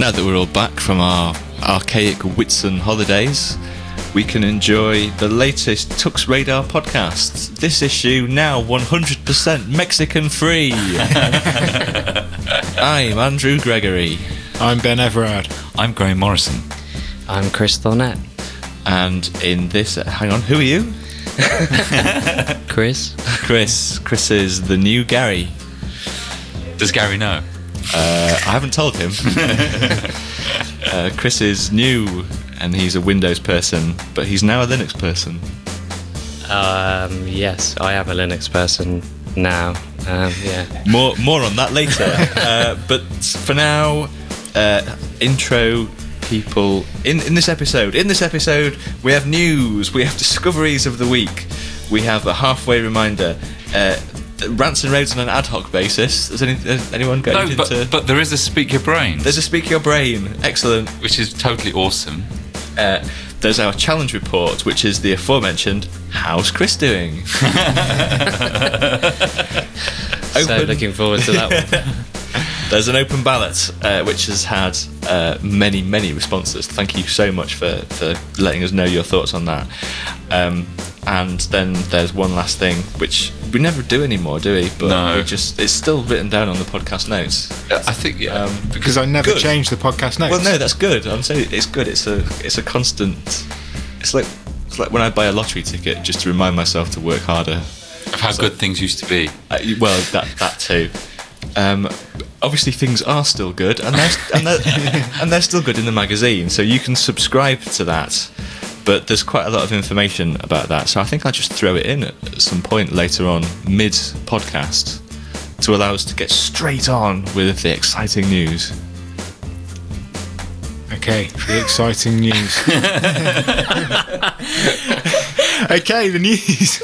Now that we're all back from our archaic Whitsun holidays, we can enjoy the latest Tux Radar podcast. This issue now 100% Mexican free. I'm Andrew Gregory. I'm Ben Everard. I'm Graham Morrison. I'm Chris Thornett. And in this, hang on, who are you? Chris. Chris is the new Gary. Does Gary know? I haven't told him. Chris is new and he's a Windows person, but he's now a Linux person. Yes, I am a Linux person now. Yeah. More on that later. But for now, intro people in this episode. In this episode, we have news. We have discoveries of the week. We have a halfway reminder. Rants and Roads on an ad hoc basis. Is anyone going into... but there is a Speak Your Brain. There's a Speak Your Brain. Excellent. Which is totally awesome. There's our challenge report, which is the aforementioned How's Chris Doing? So looking forward to that one. There's an open ballot, which has had many responses. Thank you so much for letting us know your thoughts on that. And then there's one last thing, which we never do anymore, do we? But no. It's still written down on the podcast notes. I think, yeah. Because I never changed the podcast notes. Well, no, that's good. I'm saying it's good. It's a constant. It's like when I buy a lottery ticket, just to remind myself to work harder. Of how good things used to be. Well, that too. Obviously, things are still good, and they're still good in the magazine. So you can subscribe to that. But there's quite a lot of information about that, so I think I'll just throw it in at some point later on, mid-podcast, to allow us to get straight on with the exciting news. Okay, the exciting news. Okay, the news.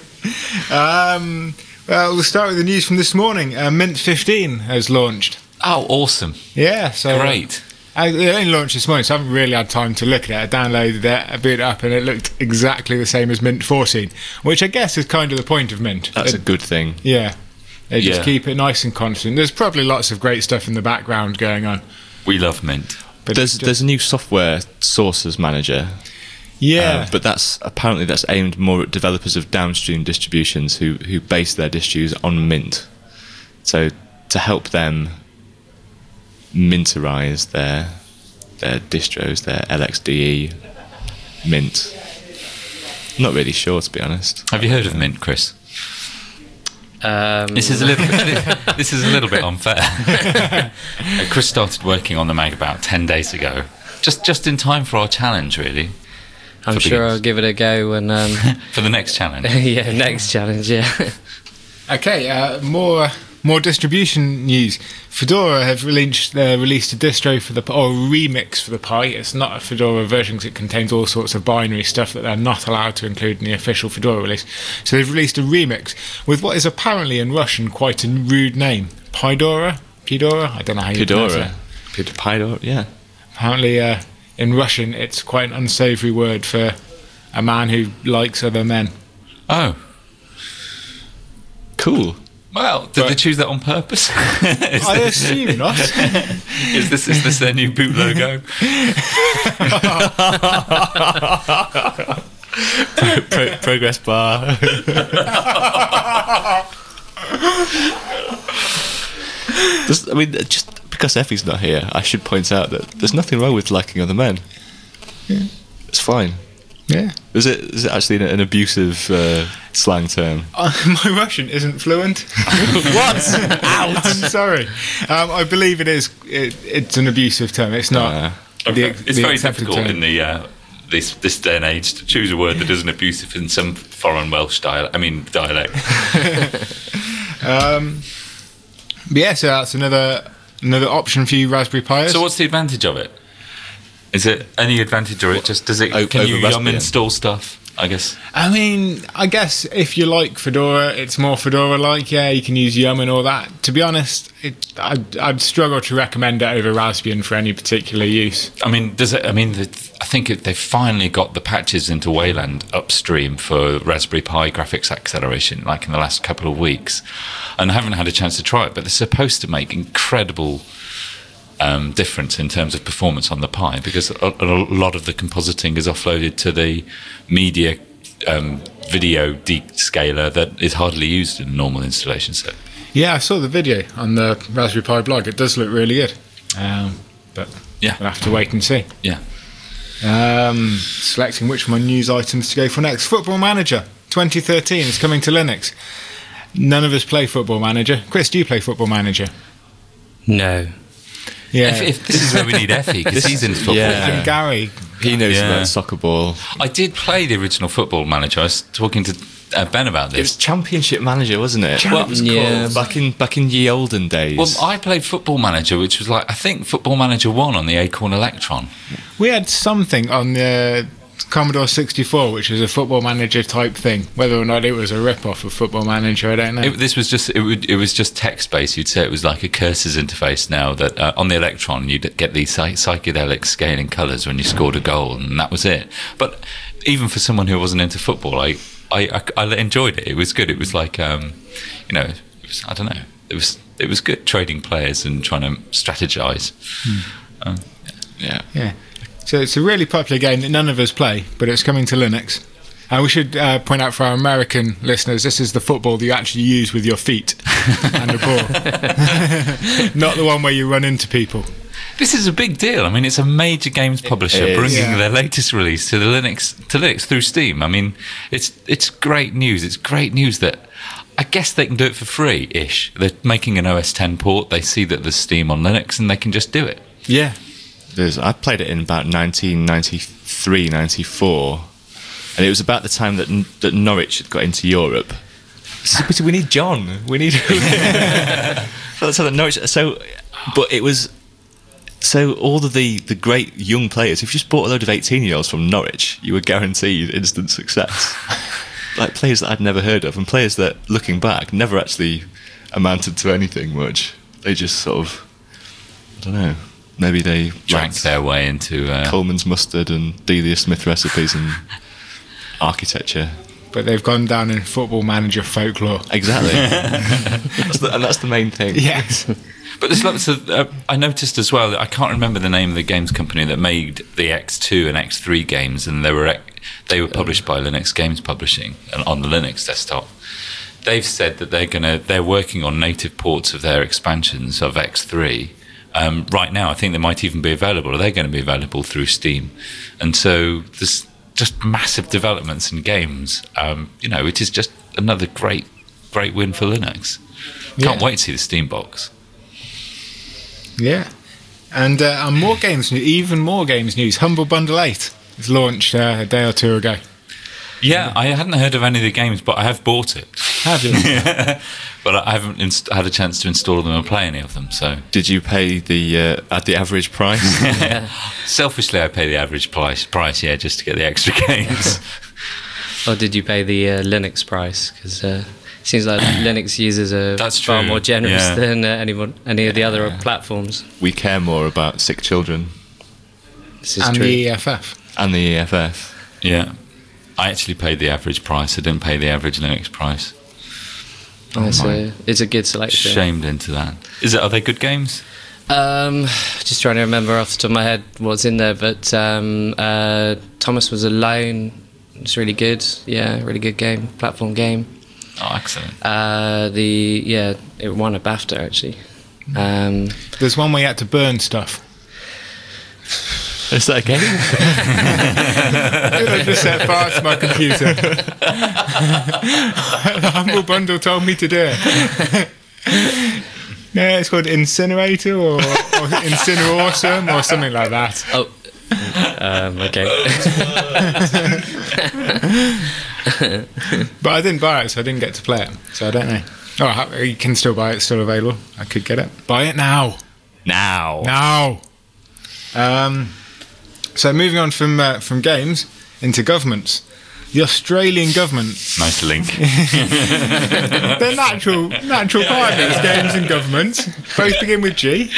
Well, we'll start with the news from this morning. Mint 15 has launched. Oh, awesome. Yeah, so... Great. It only launched this morning, so I haven't really had time to look at it. I downloaded it, I booted it up, and it looked exactly the same as Mint 14, which I guess is kind of the point of Mint. That's a good thing. Yeah. They just keep it nice and constant. There's probably lots of great stuff in the background going on. We love Mint. But there's a new software sources manager. Yeah. But that's aimed more at developers of downstream distributions who base their distros on Mint. So to help them minterize their distros, their LXDE Mint. Not really sure, to be honest. Have you heard of Mint, Chris? This is a little bit unfair. Chris started working on the mag about 10 days ago, just in time for our challenge, really. I'm sure I'll give it a go when for the next challenge. Yeah, next challenge. Yeah. Okay, more distribution news. Fedora have released a distro for or remix for the Pi. It's not a Fedora version because it contains all sorts of binary stuff that they're not allowed to include in the official Fedora release. So they've released a remix with what is apparently in Russian quite a rude name. Pidora? I don't know how you pronounce it. Pidora, yeah. Apparently in Russian it's quite an unsavoury word for a man who likes other men. Oh. Cool. Well, did they choose that on purpose? I assume not. Is this their new boot logo? Progress bar. Just because Effie's not here, I should point out that there's nothing wrong with liking other men. Yeah. It's fine. Yeah. Is it actually an abusive slang term? My Russian isn't fluent. What? Out. I'm sorry. I believe it is. It's an abusive term. It's not. It's very difficult in this day and age to choose a word that isn't abusive in some foreign Welsh dialect. Yeah. So that's another option for you Raspberry Pis. So what's the advantage of it? Is it any advantage, or can you yum install stuff? I guess. I mean, I guess if you like Fedora, it's more Fedora-like. Yeah, you can use Yum and all that. To be honest, I'd struggle to recommend it over Raspbian for any particular use. I mean, I think they've finally got the patches into Wayland upstream for Raspberry Pi graphics acceleration, like in the last couple of weeks, and I haven't had a chance to try it. But they're supposed to make incredible difference in terms of performance on the Pi, because a lot of the compositing is offloaded to the media video descaler that is hardly used in a normal installation set. Yeah, I saw the video on the Raspberry Pi blog. It does look really good. But Yeah. we'll have to wait and see. Yeah. Selecting which of my news items to go for next. Football Manager 2013 is coming to Linux. None of us play Football Manager. Chris, do you play Football Manager? No. Yeah. If this is where we need Effie, because he's into football. Yeah. And Gary. He knows Yeah. about soccer ball. I did play the original Football Manager. I was talking to Ben about It was this. Championship Manager, wasn't it? Well, it was yeah. Back in ye olden days. Well, I played Football Manager, which was like, I think Football Manager 1 on the Acorn Electron. We had something on the Commodore 64, which was a Football Manager type thing. Whether or not it was a rip-off of Football Manager, I don't know. This was just it was just text based. You'd say it was like a cursors interface now. That on the Electron you'd get these psychedelic scaling colours when you scored a goal, and that was it. But even for someone who wasn't into football, I enjoyed it. It was good. It was like I don't know. It was good trading players and trying to strategize. yeah. Yeah. So it's a really popular game that none of us play, but it's coming to Linux. And we should point out for our American listeners, this is the football that you actually use with your feet and a ball. Not the one where you run into people. This is a big deal. I mean, it's a major games publisher is. bringing Yeah. their latest release to Linux through Steam. I mean, it's great news. It's great news that I guess they can do it for free-ish. They're making an OS X port. They see that there's Steam on Linux, and they can just do it. Yeah. I played it in about 1993, 94, and it was about the time that Norwich had got into Europe. So we need John. We need. That's how Norwich. But it was. So all of the great young players, if you just bought a load of 18-year-olds from Norwich, you were guaranteed instant success. Like players that I'd never heard of, and players that, looking back, never actually amounted to anything much. They just sort of, I don't know, maybe they Drank liked their way into. Coleman's mustard and Delia Smith recipes and architecture. But they've gone down in Football Manager folklore. Exactly. And that's the main thing. Yes. But there's lots of. I noticed as well that I can't remember the name of the games company that made the X2 and X3 games, and they were published by Linux Games Publishing and on the Linux desktop. They've said that they're working on native ports of their expansions of X3. Right now, I think they might even be available, or they're going to be available through Steam. And so there's just massive developments in games. It is just another great win for Linux. Can't Yeah. wait to see the Steam box. Yeah. And more games news, even more games news. Humble Bundle 8 was launched a day or two ago. Yeah, I hadn't heard of any of the games, but I have bought it. Have you? But I haven't had a chance to install them or play any of them. So Did you pay the average price? selfishly, I pay the average price, yeah, just to get the extra games. Or did you pay the Linux price? Because it seems like Linux users are That's far true, more generous yeah. than any of the other platforms. We care more about sick children This is And true. the EFF. and the EFF. Yeah, I actually paid the average price. I didn't pay the average Linux price. It's a good selection. Shamed into that. Are they good games? Just trying to remember off the top of my head what's in there, but Thomas Was Alone. It's really good. Yeah, really good game, platform game. Oh, excellent. It won a BAFTA actually. There's one where you had to burn stuff. Is that a game? I just set fire to my computer. The Humble Bundle told me to do it. No, it's called Incinerator or Incinerawesome or something like that. Oh, okay. But I didn't buy it, so I didn't get to play it. So I don't know. Oh, you can still buy it. It's still available. I could get it. Buy it now. Now. So moving on from games into governments. The Australian government, Nice link. they're natural partners, games and governments. Both begin with G.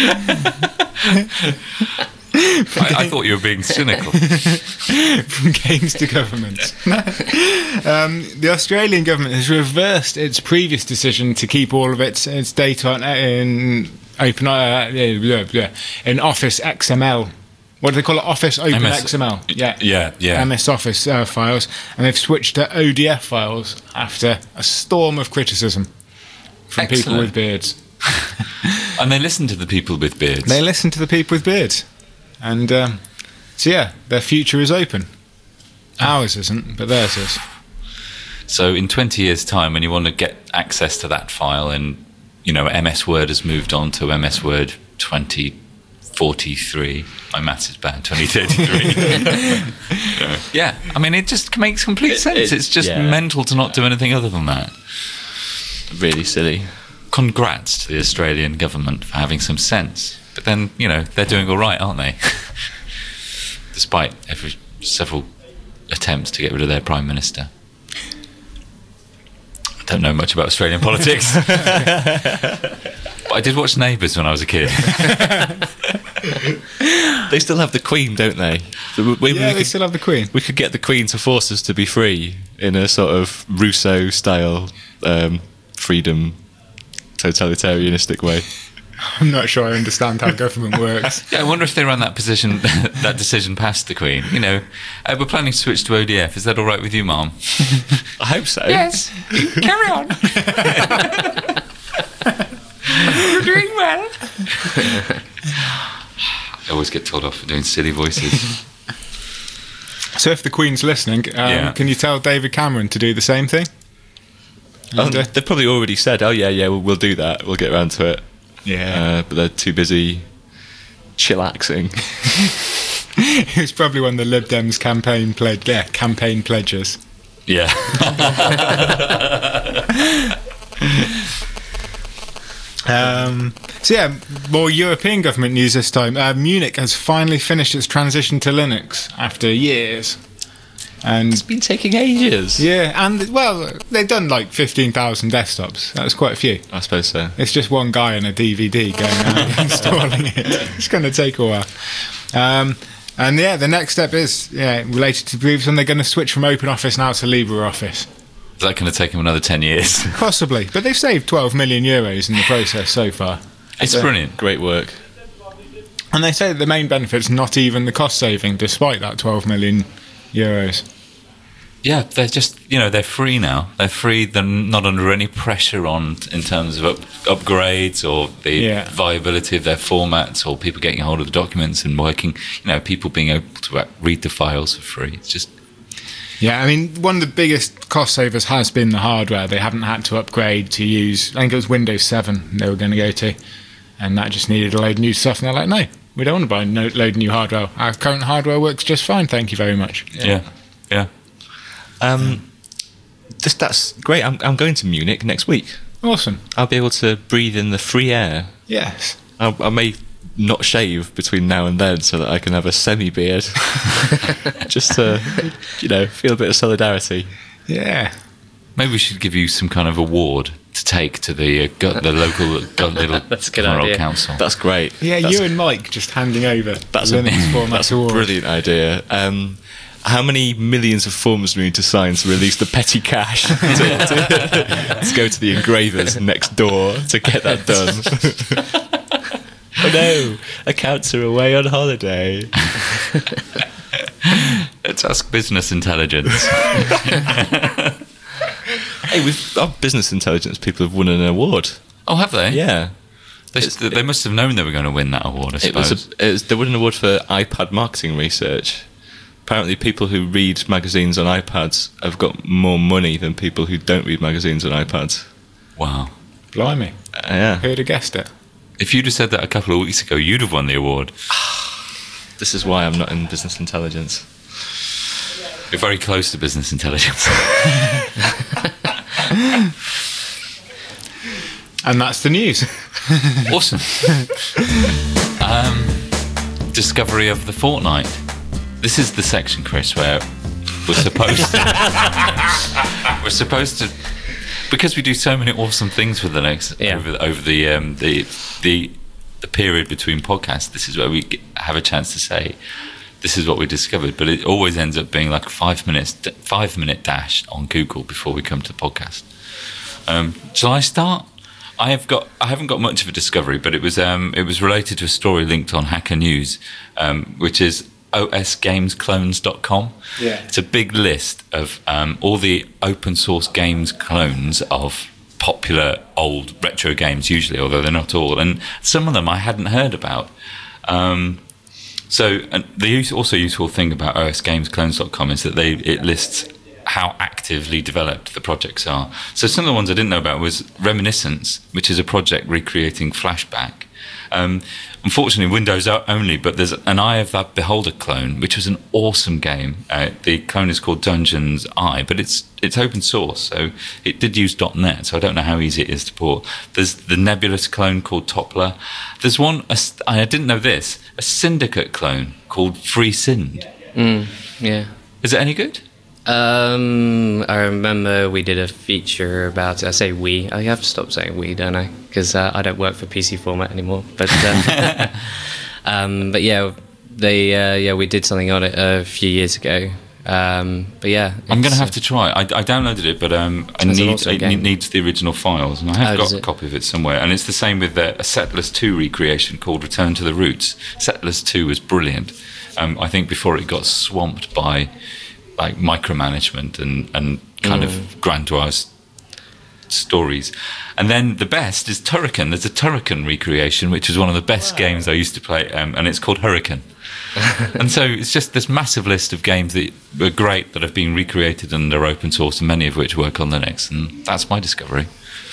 I thought you were being cynical. From games to governments. The Australian government has reversed its previous decision to keep all of its data Open in Office XML. What do they call it? Office Open XML. Yeah. MS Office files, and they've switched to ODF files after a storm of criticism from people with beards. And they listen to the people with beards. They listen to the people with beards, and so yeah, their future is open. Ours isn't, but theirs is. So in 20 years' time, when you want to get access to that file, and MS Word has moved on to MS Word 2043. My maths is bad. 2033. Yeah, I mean, it just makes complete sense. It's just mental to not do anything other than that. Really silly. Congrats to the Australian government for having some sense. But then, they're doing all right, aren't they? Despite several attempts to get rid of their Prime Minister. I don't know much about Australian politics. But I did watch Neighbours when I was a kid. They still have the Queen, don't they? They still have the Queen. We could get the Queen to force us to be free in a sort of Rousseau-style freedom, totalitarianistic way. I'm not sure I understand how government works. Yeah, I wonder if they ran that decision past the Queen. We're planning to switch to ODF. Is that all right with you, Mum? I hope so. Yes. Carry on. You're doing well. I always get told off for doing silly voices. So if the Queen's listening, can you tell David Cameron to do the same thing? They've probably already said, we'll do that. We'll get around to it. Yeah. But they're too busy chillaxing. It's probably one of the Lib Dems campaign pledges. Yeah. More European government news this time. Munich has finally finished its transition to Linux after years. And it's been taking ages. Yeah, and they've done like 15,000 desktops. That was quite a few. I suppose so. It's just one guy and a DVD going around installing it. It's going to take a while. The next step is related to previous one. They're going to switch from OpenOffice now to LibreOffice. Is that going to take them another 10 years? Possibly, but they've saved 12 million euros in the process so far. It's brilliant. Great work. And they say that the main benefit's not even the cost saving, despite that 12 million euros. Yeah, they're just, they're free now. They're free. They're not under any pressure in terms of upgrades or the viability of their formats or people getting a hold of the documents and working, people being able to read the files for free. It's just... Yeah, I mean, one of the biggest cost savers has been the hardware. They haven't had to upgrade to use, I think it was Windows 7 they were going to go to, and that just needed a load of new stuff, and they're like, no, we don't want to buy a load of new hardware. Our current hardware works just fine, thank you very much. Yeah. That's great. I'm going to Munich next week. Awesome. I'll be able to breathe in the free air. Yes. I may not shave between now and then so that I can have a semi-beard. Just to, feel a bit of solidarity. Yeah. Maybe we should give you some kind of award to take to the local That's a good idea. council. That's great. Yeah, you and Mike just handing over Linux format that's a brilliant idea. How many millions of forms do we need to sign to release the petty cash to go to the engravers next door to get that done? Oh no, accounts are away on holiday. Let's ask business intelligence. Hey, our business intelligence people have won an award. Oh, have they? Yeah. They must have known they were going to win that award, I suppose. They won an award for iPad marketing research. Apparently people who read magazines on iPads have got more money than people who don't read magazines on iPads. Wow. Blimey. Yeah. Who'd have guessed it? If you'd have said that a couple of weeks ago, you'd have won the award. This is why I'm not in business intelligence. You're very close to business intelligence. And that's the news. Awesome. Discovery of the fortnight. This is the section, Chris, where we're supposed to, because we do so many awesome things with Linux over the period between podcasts. This is where we have a chance to say, this is what we discovered. But it always ends up being like a 5 minute dash on Google before we come to the podcast. Shall I start? I haven't got much of a discovery, but it was related to a story linked on Hacker News, which is osgamesclones.com. Yeah. It's a big list of all the open source games clones of popular old retro games, usually, although they're not all, and some of them I hadn't heard about. So the also useful thing about osgamesclones.com is that it lists how actively developed the projects are. So some of the ones I didn't know about was Reminiscence, which is a project recreating Flashback. Unfortunately, Windows only, but there's an Eye of the Beholder clone, which was an awesome game. The clone is called Dungeons Eye, but it's open source, so it did use .NET, so I don't know how easy it is to port. There's the Nebulous clone called Toppler. There's one, I didn't know this, a Syndicate clone called FreeSynd. Yeah. Is it any good? I remember we did a feature about it. I say we. I have to stop saying we, don't I? Because I don't work for PC Format anymore. But but yeah, we did something on it a few years ago. But yeah, I'm going to have to try. I downloaded it, but it needs the original files, and I have got a copy of it somewhere. And it's the same with a Settlers 2 recreation called Return to the Roots. Settlers 2 was brilliant. I think before it got swamped by like micromanagement and kind of grandiose stories. And then the best is Turrican. There's a Turrican recreation, which is one of the best games I used to play, and it's called Hurricane. And so it's just this massive list of games that are great that have been recreated and they're open source, and many of which work on Linux, and that's my discovery.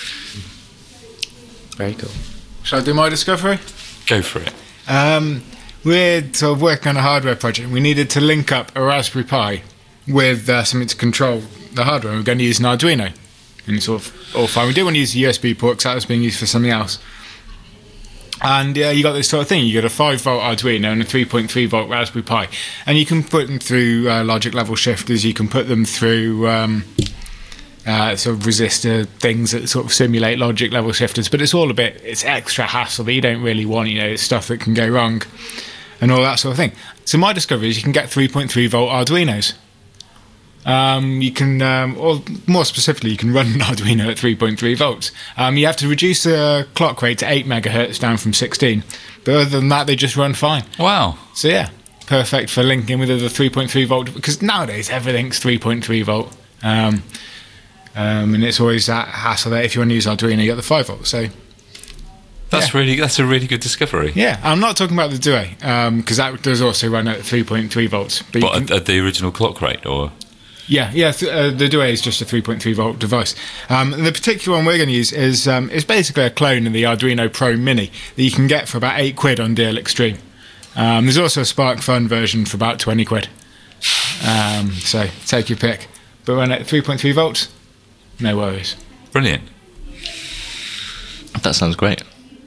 Very cool. Shall I do my discovery? Go for it. We're sort of working on a hardware project. We needed to link up a Raspberry Pi with something to control the hardware. We're going to use an Arduino, and it's all fine. We did want to use a USB port because that was being used for something else. And you got this sort of thing. You got a 5-volt Arduino and a 3.3-volt Raspberry Pi, and you can put them through logic level shifters. You can put them through sort of resistor things that sort of simulate logic level shifters. But it's extra hassle that you don't really want. It's stuff that can go wrong and all that sort of thing. So my discovery is you can get 3.3-volt Arduinos. You can, or more specifically, you can run an Arduino at 3.3 volts. You have to reduce the clock rate to 8 megahertz down from 16, but other than that, they just run fine. Wow. So yeah, perfect for linking with the 3.3 volt, because nowadays everything's 3.3 volt, and it's always that hassle that if you want to use Arduino, you get the 5 volt. So that's a really good discovery. Yeah, I'm not talking about the Duet, because that does also run at 3.3 volts. But at the original clock rate, or? Yeah, the Duet is just a 3.3 volt device. The particular one we're going to use is basically a clone of the Arduino Pro Mini that you can get for about £8 on Deal Extreme. There's also a SparkFun version for about £20. So take your pick. But run at 3.3 volts, no worries. Brilliant. That sounds great.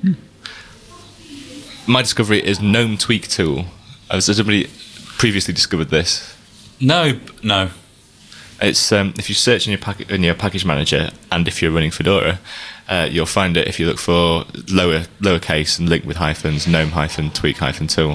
My discovery is GNOME Tweak Tool. Has somebody previously discovered this? No. It's if you search in your package manager, and if you're running Fedora, you'll find it if you look for lowercase and link with hyphens, GNOME-tweak-tool.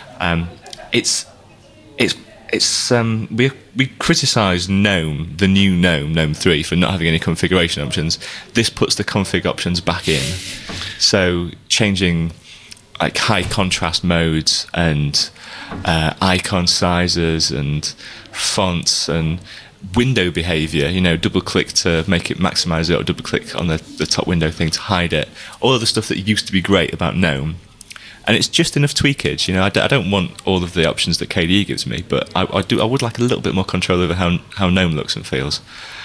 We criticise GNOME, the new GNOME 3, for not having any configuration options. This puts the config options back in, so changing like high contrast modes and icon sizes and fonts and window behavior, double click to make it maximize it, or double click on the top window thing to hide it, all of the stuff that used to be great about GNOME. And it's just enough tweakage. I don't want all of the options that KDE gives me, but I would like a little bit more control over how GNOME looks and feels.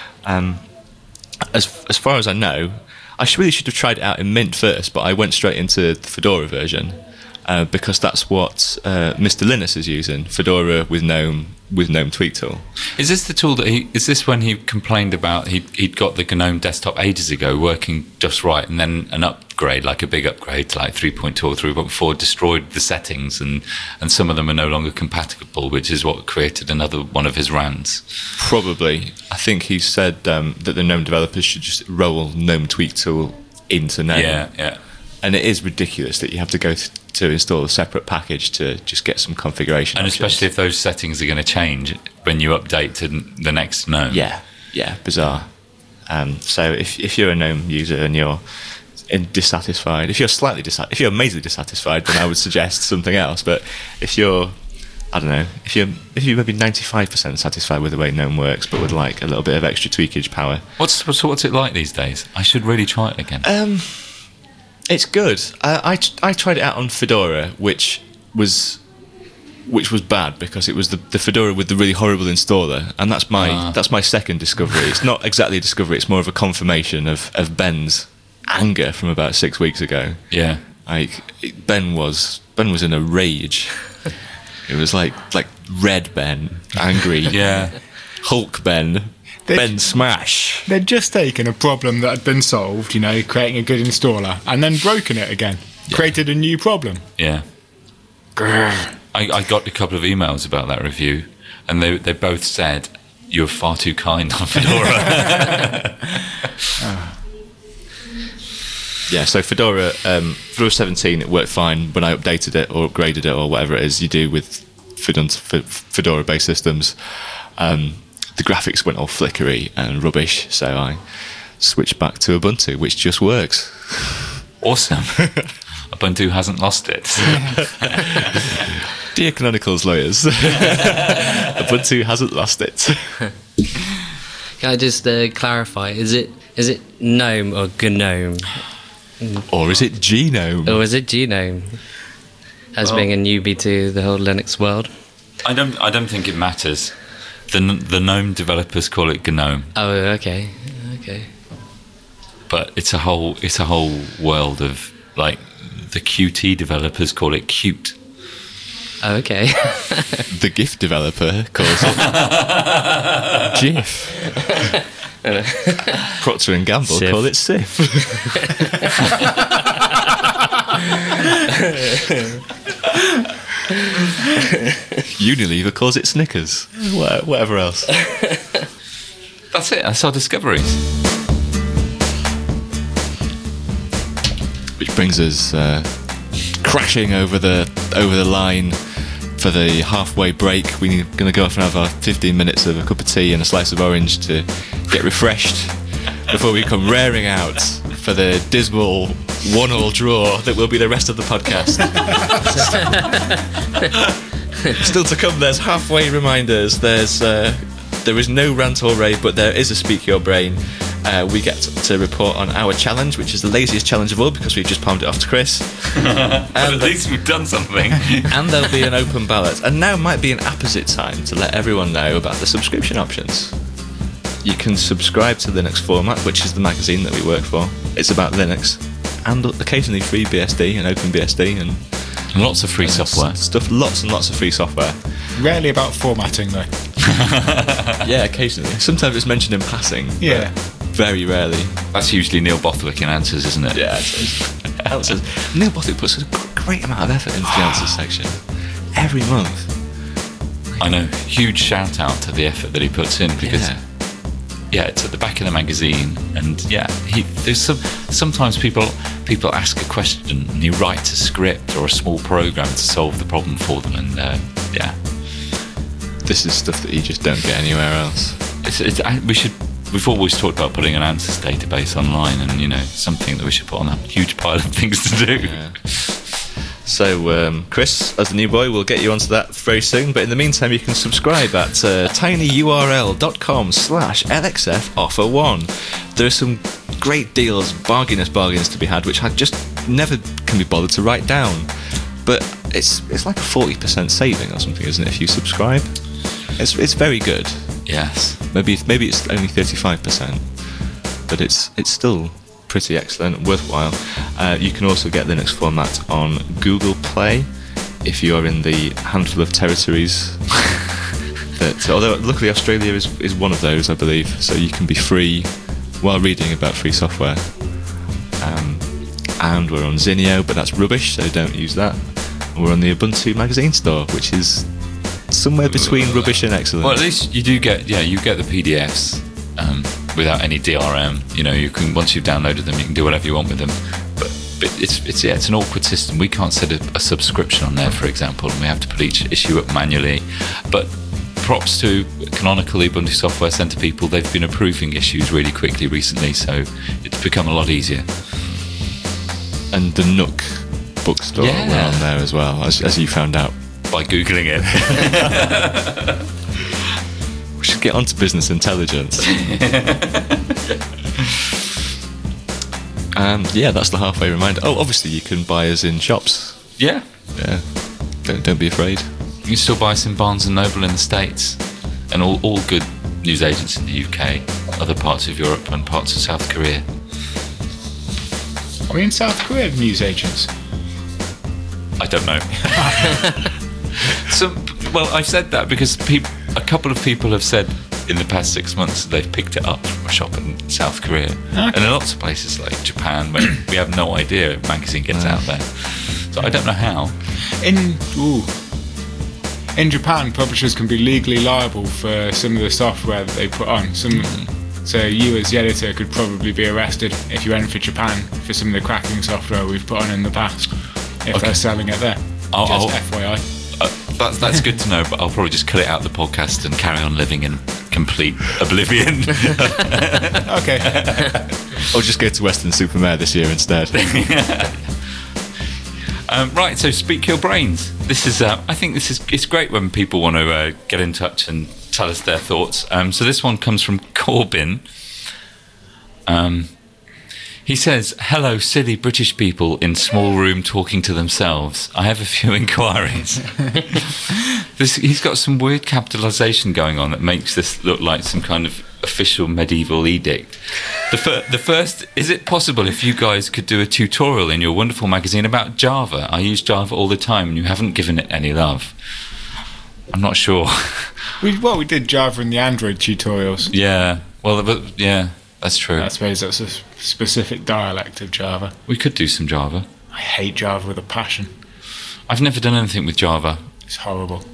As far as I know, I really should have tried it out in Mint first, but I went straight into the Fedora version because that's what Mr. Linus is using, Fedora with GNOME Tweak Tool. Is this the tool that is this when he complained about he'd got the GNOME desktop ages ago working just right, and then an upgrade, like a big upgrade to like 3.2 or 3.4 destroyed the settings, and some of them are no longer compatible, which is what created another one of his rants? Probably. I think he said that the GNOME developers should just roll GNOME Tweak Tool into GNOME. Yeah. And it is ridiculous that you have to go to install a separate package to just get some configuration and options. Especially if those settings are going to change when you update to the next GNOME. Yeah, bizarre. So if you're a GNOME user and you're dissatisfied. If you're if you're amazingly dissatisfied, then I would suggest something else. But if you're, I don't know, if you're maybe 95% satisfied with the way GNOME works, but would like a little bit of extra tweakage power. What's it like these days? I should really try it again. It's good. I tried it out on Fedora, which was bad because it was the Fedora with the really horrible installer, and that's my second discovery. It's not exactly a discovery; it's more of a confirmation of Ben's anger from about 6 weeks ago. Yeah, like Ben was in a rage. It was like Red Ben, angry. yeah. Hulk Ben. Ben Smash. They'd just taken a problem that had been solved, creating a good installer, and then broken it again. Yeah. Created a new problem. Yeah. Grr. I got a couple of emails about that review, and they both said, "You're far too kind on Fedora." Yeah, so Fedora 17, it worked fine when I updated it or upgraded it or whatever it is you do with Fedora-based systems. The graphics went all flickery and rubbish, so I switched back to Ubuntu, which just works. Awesome. Ubuntu hasn't lost it. Dear Canonical's lawyers, Ubuntu hasn't lost it. Can I just clarify? Is it GNOME or GNOME? Or is it Genome? Or is it GNOME? As being a newbie to the whole Linux world. I don't think it matters. The GNOME developers call it GNOME. Oh, okay. But it's a whole world of, like, the Qt developers call it Qt. Oh, okay. The GIF developer calls it GIF. Procter & Gamble Sif. call it SIF. Unilever calls it Snickers. Whatever else. That's it. That's our discoveries. Which brings us crashing over the line for the halfway break. We're going to go off and have our 15 minutes of a cup of tea and a slice of orange to get refreshed before we come raring out for the dismal 1-1 draw that will be the rest of the podcast. Still to come, there's halfway reminders. There is no rant or rave, but there is a Speak Your Brain. We get to report on our challenge, which is the laziest challenge of all because we've just palmed it off to Chris. But at least we've done something. And there'll be an open ballot. And now might be an apposite time to let everyone know about the subscription options. You can subscribe to Linux Format, which is the magazine that we work for. It's about Linux and occasionally free BSD and OpenBSD and lots of free software stuff. Lots and lots of free software. Rarely about formatting, though. Yeah, occasionally. Sometimes it's mentioned in passing. Yeah. Very rarely. That's usually Neil Bothwick in Answers, isn't it? Yeah, it is. Answers. Neil Bothwick puts a great amount of effort into the Answers section every month. I know. Huge shout out to the effort that he puts in because it's at the back of the magazine, and there's sometimes people ask a question and he writes a script or a small program to solve the problem for them, and this is stuff that you just don't get anywhere else. We've always talked about putting an Answers database online, and something that we should put on that huge pile of things to do. Yeah. So, Chris, as the new boy, we'll get you onto that very soon. But in the meantime, you can subscribe at tinyurl.com/LXF offer 1. There are some great deals, bargains to be had, which I just never can be bothered to write down. But it's like a 40% saving or something, isn't it? If you subscribe, it's very good. Yes. Maybe it's only 35%, but it's still pretty excellent, worthwhile. You can also get Linux Format on Google Play if you're in the handful of territories that, although luckily Australia is one of those, I believe, so you can be free while reading about free software. And we're on Zinio, but that's rubbish, so don't use that. And we're on the Ubuntu magazine store, which is somewhere between rubbish and excellent. Well, at least you do get you get the PDFs without any DRM. You can, once you've downloaded them, you can do whatever you want with them. But it's an awkward system. We can't set a subscription on there, for example, and we have to put each issue up manually. But props to Canonical, Ubuntu Software Centre people. They've been approving issues really quickly recently, so it's become a lot easier. And the Nook bookstore Yeah. were on there as well, as you found out. By Googling it. We should get onto business intelligence. Yeah, that's the halfway reminder. Oh, obviously you can buy us in shops. Yeah. Yeah, don't be afraid. You can still buy us in Barnes & Noble in the States. And all good newsagents in the UK, other parts of Europe and parts of South Korea. Are we in South Korea newsagents? I don't know. Well, I've said that because a couple of people have said in the past 6 months they've picked it up from a shop in South Korea. And in lots of places like Japan, where we have no idea if a magazine gets out there. So I don't know how. In Japan, publishers can be legally liable for some of the software that they put on. So you as the editor could probably be arrested if you went for Japan for some of the cracking software we've put on in the past, if they're selling it there. Just FYI. That's good to know, but I'll probably just cut it out of the podcast and carry on living in complete oblivion. Okay. Or just go to Weston-super-Mare this year instead. Right, so speak your brains. This is, I think it's great when people want to get in touch and tell us their thoughts. So this one comes from Corbin. He says, "Hello, silly British people in small room talking to themselves. I have a few inquiries." He's got some weird capitalisation going on that makes this look like some kind of official medieval edict. The first, is it possible if you guys could do a tutorial in your wonderful magazine about Java? I use Java all the time and you haven't given it any love. I'm not sure. We did Java in the Android tutorials. Yeah, yeah, that's true. I suppose that's a specific dialect of Java. We could do some Java. I hate Java with a passion. I've never done anything with Java. It's horrible.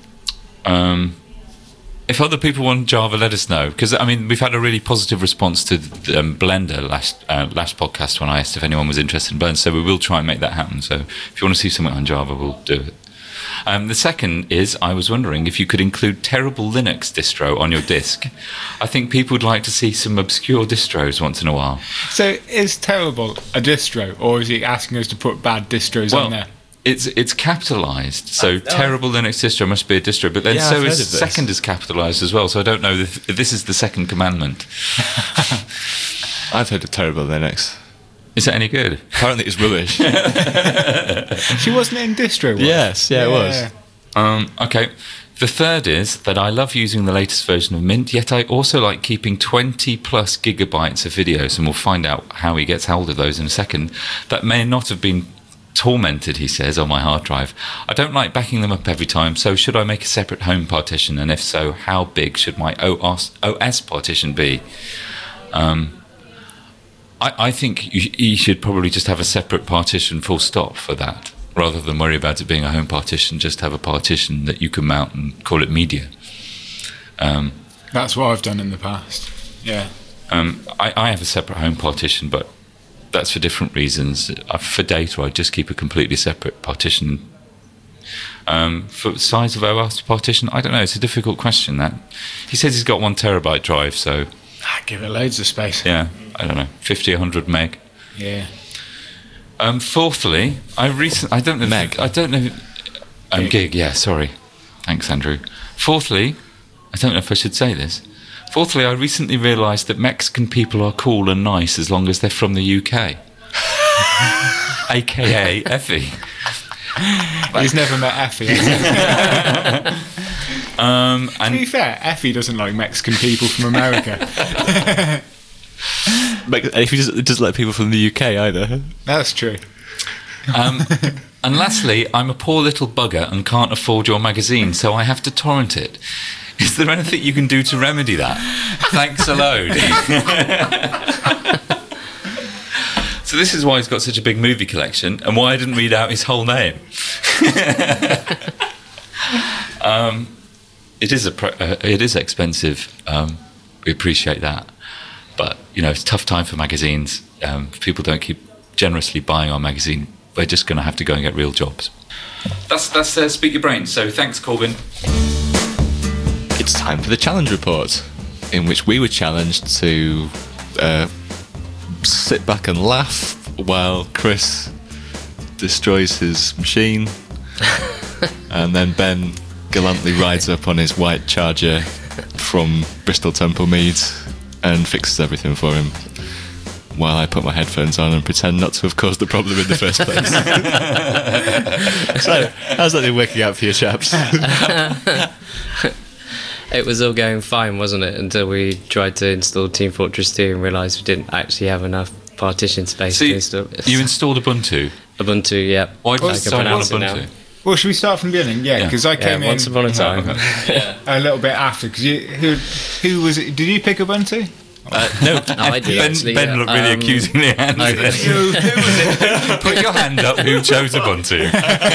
If other people want Java, let us know. Because, I mean, we've had a really positive response to Blender last podcast when I asked if anyone was interested in Blender. So we will try and make that happen. So if you want to see something on Java, we'll do it. The second is, I was wondering if you could include Terrible Linux distro on your disk. I think people would like to see some obscure distros once in a while. So is Terrible a distro, or is he asking us to put bad distros on there? It's capitalised, so Terrible Linux distro must be a distro, but then so is second is capitalised as well, so I don't know if this is the second commandment. I've heard of Terrible Linux. Is that any good? Apparently it's rubbish. She wasn't in distro once? Yes, it was. Okay. The third is that I love using the latest version of Mint, yet I also like keeping 20 plus gigabytes of videos, and we'll find out how he gets hold of those in a second, that may not have been tormented, he says, on my hard drive. I don't like backing them up every time, so should I make a separate home partition, and if so, how big should my OS partition be? I think you should probably just have a separate partition full stop for that, rather than worry about it being a home partition. Just have a partition that you can mount and call it media. That's what I've done in the past. Yeah. I have a separate home partition, but that's for different reasons. For data, I just keep a completely separate partition. For the size of OS partition, I don't know. It's a difficult question, that. He says he's got 1 terabyte drive, so... give it loads of space. Yeah, I don't know, 50, 100 meg. Yeah. Fourthly, I don't know... Meg. I don't know... gig, yeah, sorry. Thanks, Andrew. Fourthly, I don't know if I should say this. Fourthly, I recently realised that Mexican people are cool and nice as long as they're from the UK. AKA Effie. He's never met Effie. And to be fair, Effie doesn't like Mexican people from America. If he doesn't let people from the UK either. That's true. And lastly, I'm a poor little bugger and can't afford your magazine, so I have to torrent it. Is there anything you can do to remedy that? Thanks a load. So this is why he's got such a big movie collection, and why I didn't read out his whole name. It is expensive. We appreciate that, but it's a tough time for magazines. If people don't keep generously buying our magazine, we're just going to have to go and get real jobs. That's Speak Your Brain. So thanks, Corbin. It's time for the challenge report, in which we were challenged to sit back and laugh while Chris destroys his machine, and then Ben gallantly rides up on his white Charger from Bristol Temple Mead and fixes everything for him, while I put my headphones on and pretend not to have caused the problem in the first place. So, how's that been working out for you, chaps? It was all going fine, wasn't it? Until we tried to install Team Fortress 2 and realised we didn't actually have enough partition space So to install. you installed Ubuntu? Ubuntu, yeah. Why did you I can start on pronounce it Ubuntu? now. Well, should we start from the beginning? Yeah, because I came in Once upon a time. a little bit after. Because who was it? Did you pick Ubuntu? No, I did, Ben, actually, Ben yeah. looked really accusingly at I me. did. Who was it? Put your hand up. Who chose Ubuntu?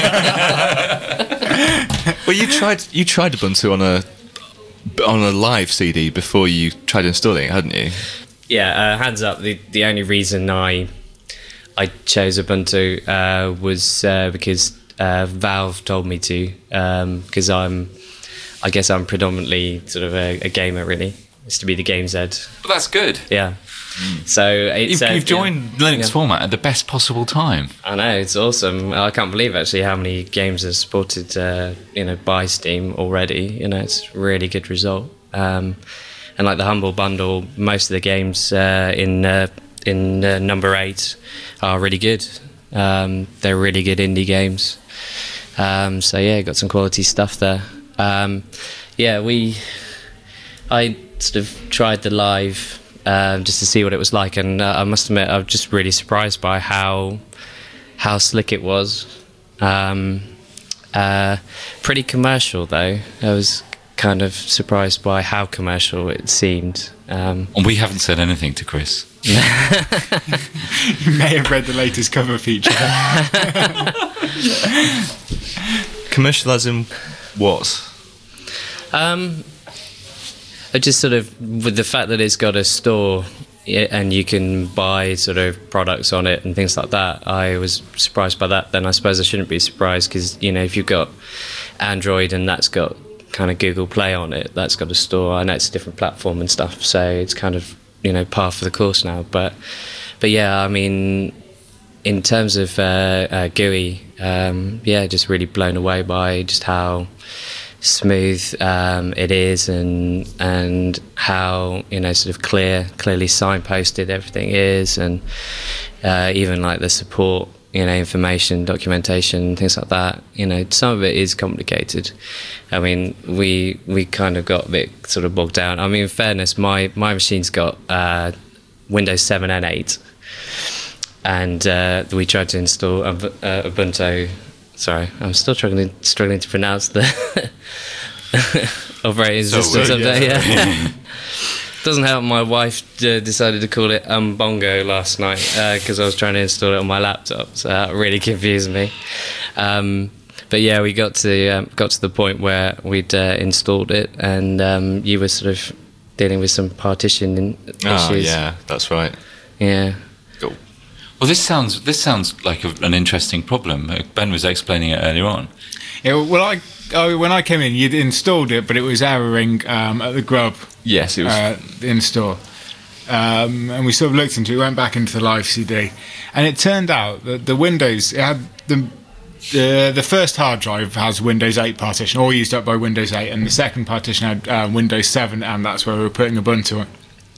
Well, you tried Ubuntu on a live CD before you tried installing it, hadn't you? Yeah, hands up. The only reason I chose Ubuntu was because Valve told me to. Because I guess I'm predominantly sort of a gamer, really. It's to be the game's head. Well, that's good. Yeah. So it's, You've joined Linux format at the best possible time. I know, it's awesome. I can't believe actually how many games are supported, by Steam already. It's a really good result. And like the Humble Bundle, most of the games in number 8 are really good. They're really good indie games. So yeah, got some quality stuff there. I sort of tried the live just to see what it was like, and I must admit I was just really surprised by how slick it was. Pretty commercial though. I was kind of surprised by how commercial it seemed. And we haven't said anything to Chris. You may have read the latest cover feature. Commercial as in what? Just sort of with the fact that it's got a store and you can buy sort of products on it and things like that, I was surprised by that. Then I suppose I shouldn't be surprised because, if you've got Android and that's got kind of Google Play on it, that's got a store. I know it's a different platform and stuff, so it's kind of, par for the course now. But yeah, I mean, in terms of GUI, just really blown away by just how smooth it is and how sort of clearly signposted everything is, and even like the support information, documentation, things like that. Some of it is complicated. I mean, we kind of got a bit sort of bogged down. I mean, in fairness, my machine's got Windows 7 and 8, and we tried to install Ubuntu. Sorry, I'm still struggling to pronounce the operating system someday. Yeah. Doesn't help. My wife decided to call it Bongo last night because I was trying to install it on my laptop, so that really confused me. But yeah, we got to the point where we'd installed it, and you were sort of dealing with some partition issues. Oh yeah, that's right. Yeah. Cool. Well, this sounds like an interesting problem. Ben was explaining it earlier on. Yeah, well, when I came in, you'd installed it, but it was erroring at the Grub Yes, it was. install. And we sort of looked into it, went back into the live CD, and it turned out that the Windows, it had the first hard drive has Windows 8 partition, all used up by Windows 8, and the second partition had Windows 7, and that's where we were putting Ubuntu on.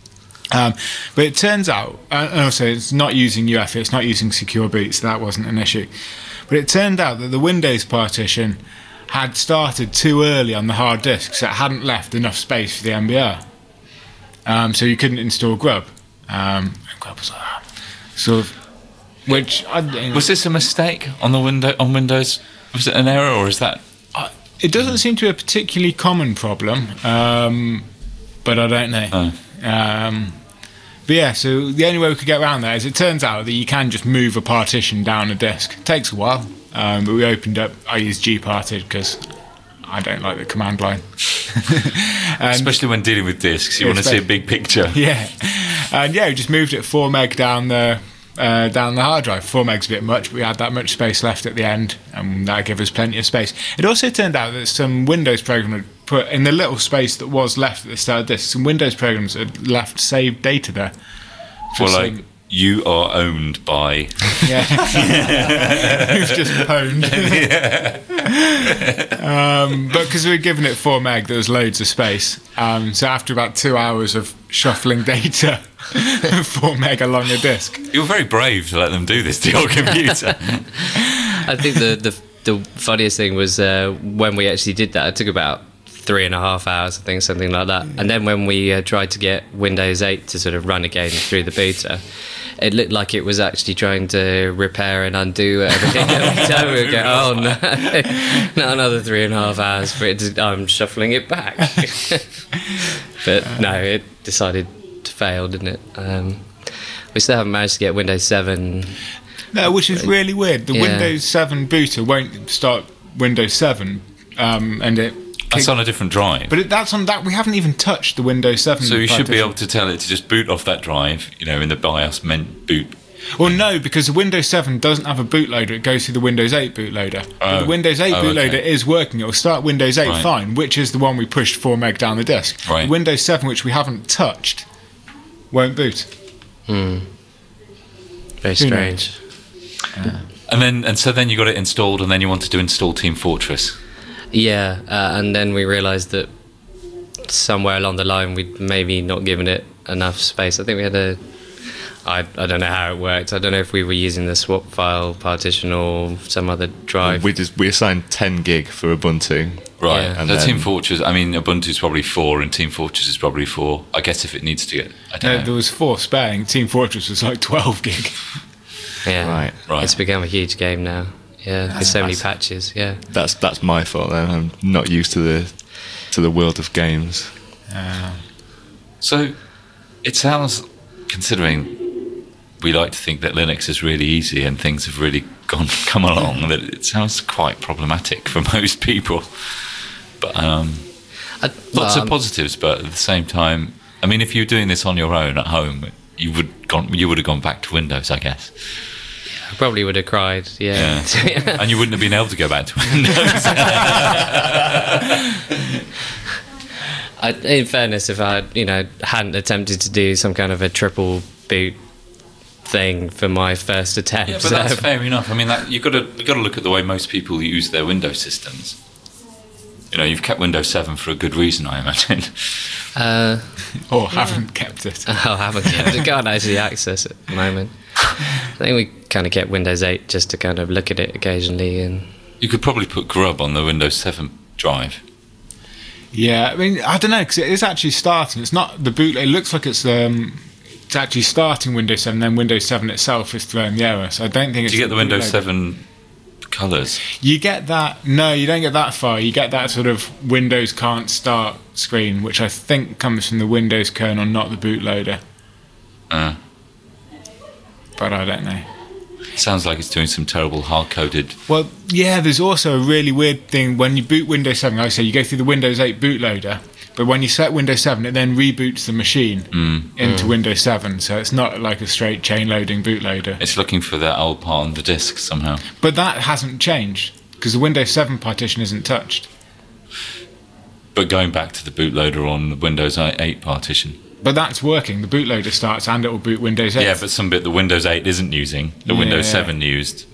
But it turns out, and also it's not using UEFI, it's not using Secure Boot, so that wasn't an issue. But it turned out that the Windows partition had started too early on the hard disk, so it hadn't left enough space for the MBR. So you couldn't install Grub. And Grub was like that. Sort of, which Was this a mistake on Windows? Was it an error, or is that? It doesn't seem to be a particularly common problem, but I don't know. Oh. But yeah, so the only way we could get around that is it turns out that you can just move a partition down a disk. It takes a while, but we opened up. I used gparted because I don't like the command line. Especially when dealing with disks, you want to see a big picture. Yeah, and yeah, we just moved it 4 meg down the hard drive. 4 meg's a bit much, but we had that much space left at the end, and that gave us plenty of space. It also turned out that some Windows program had put in the little space that was left at the start of this. Some Windows programs had left saved data there. you are owned by. Yeah. Who've just pwned. But because we were giving it 4 meg, there was loads of space. So after about 2 hours of shuffling data, 4 meg along the disk. You were very brave to let them do this to your computer. I think the funniest thing was when we actually did that. It took about 3.5 hours, I think, something like that. And then when we tried to get Windows 8 to sort of run again through the beta, it looked like it was actually trying to repair and undo everything that we done. We would go, oh no, not another 3.5 hours for it to, I'm shuffling it back. But no, it decided to fail, didn't it? We still haven't managed to get Windows 7. No, which is really weird. The Windows 7 booter won't start Windows 7, and it... That's on a different drive. But that's on that. We haven't even touched the Windows 7. So you should be partition. able to tell it to just boot off that drive, in the BIOS meant boot. Well, no, because the Windows 7 doesn't have a bootloader. It goes through the Windows 8 bootloader. But the Windows 8 bootloader is working. It will start Windows 8 fine, which is the one we pushed 4 meg down the disk. Right. The Windows 7, which we haven't touched, won't boot. Very strange. And so then you got it installed, and then you wanted to install Team Fortress. Yeah, and then we realised that somewhere along the line we'd maybe not given it enough space. I think we had I don't know how it worked. I don't know if we were using the swap file partition or some other drive. We assigned 10 gig for Ubuntu. Right. Yeah. And Team Fortress, Ubuntu's probably 4 and Team Fortress is probably 4. I guess if it needs to get... I don't know. There was 4 sparing. Team Fortress was like 12 gig. Yeah, Right. It's become a huge game now. Yeah, there's so many patches. Yeah, That's my fault then. I'm not used to the world of games. So it sounds, considering we like to think that Linux is really easy and things have really come along, that it sounds quite problematic for most people. But lots of positives, but at the same time, if you were doing this on your own at home, you would have gone back to Windows, I guess. I probably would have cried. Yeah. And you wouldn't have been able to go back to Windows. In fairness, if I hadn't attempted to do some kind of a triple boot thing for my first attempt, Yeah, but that's fair enough. You've got to look at the way most people use their Windows systems. You've kept Windows 7 for a good reason, I imagine. Or haven't kept it. I haven't kept it. Can't actually access it at the moment. I think we kind of kept Windows 8 just to kind of look at it occasionally. And you could probably put Grub on the Windows 7 drive. Yeah, I don't know, because it is actually starting. It's not the boot. It looks like it's actually starting Windows 7, then Windows 7 itself is throwing the error. So I don't think it's... Do you get the Windows 7 colours? You get that... No, you don't get that far. You get that sort of Windows can't start screen, which I think comes from the Windows kernel, not the bootloader. But I don't know. Sounds like it's doing some terrible hard-coded... Well, yeah, there's also a really weird thing. When you boot Windows 7, like I say, you go through the Windows 8 bootloader, but when you set Windows 7, it then reboots the machine into Windows 7, so it's not like a straight chain-loading bootloader. It's looking for that old part on the disk somehow. But that hasn't changed, because the Windows 7 partition isn't touched. But going back to the bootloader on the Windows 8 partition... But that's working. The bootloader starts and it will boot Windows 8. Yeah, but some bit the Windows 8 isn't using, the Windows 7 used.